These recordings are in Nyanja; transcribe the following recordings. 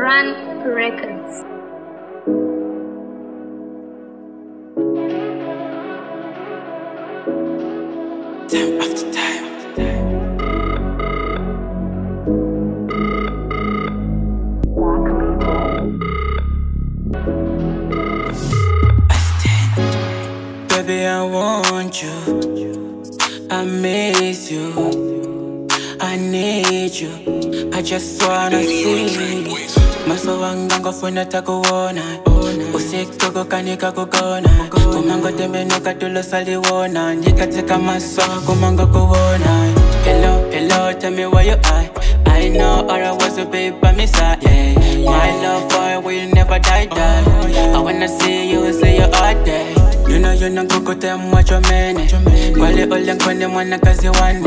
Run Records. Time after time. Baby, I want you. I miss you. I need you. I just wanna see you. Maso wanga ngofuna takuwona. Usiku kukanika kukona. Kumango tembenuka tulosaliwona. Njikatika maso kumango kuwona. Hello, hello, tell me where you are. I know all I was to be by my side, yeah. My love for you will never die. I wanna see you, say you all day. You know kuku them watch your man. Wale ole nkone mwana kazi wane.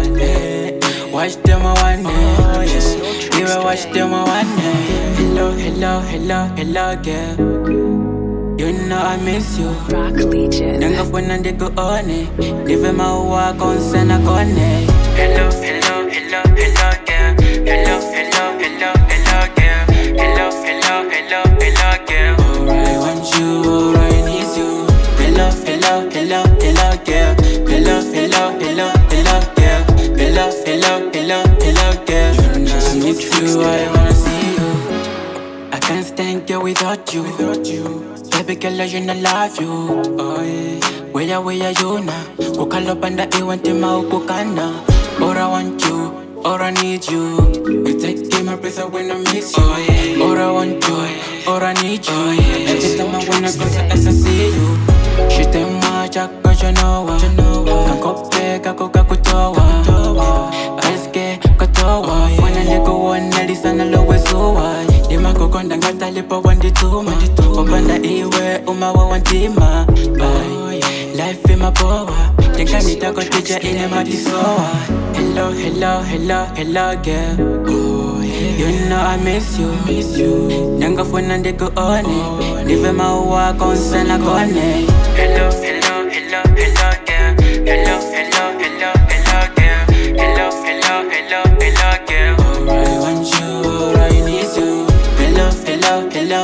Watch them one day. You will watch them one day. Hello, hello, hello, hello, girl. You know I miss you. Rock Legion. Nanga funa ndiku one. Nive maua konsena kone. Hello, hello, hello, hello, girl. Hello, hello, hello, hello, girl. Hello, hello, hello, hello, girl. All I want you, all I need you. Hello, hello, hello, hello, girl. Hello, hello, hello, hello, girl. Hello, hello, hello, hello, girl. You know I miss you, I wanna see you. I can't stand here without you. Baby girl, you know love you. Oh yeah. Where are you now? Kukalo panda iwantima ukukana. Or I want you, or I need you. You take my breath when I miss you. Or I want you, or I need you. Every time I wanna go as I see you. She take my jack, cause you know what. Kanko pega kuka kutowa. Aske katowa. Wana niko wana lisa na lowe suwa. Dima kukonda ngata lipo wandituma. Umbanda iwe umawa wantima. Life in my power. Think I need to go teacher in a matisoa. Hello, hello, hello, hello, girl. Oh, yeah. You know I miss you. Nanga funa ndiku one. Nive maua konsena kone. Hello, hello, hello, hello, girl. Hello, hello, hello, hello, girl. Hello, hello, hello, hello, girl. All I want you, all I need you. Hello, hello, hello,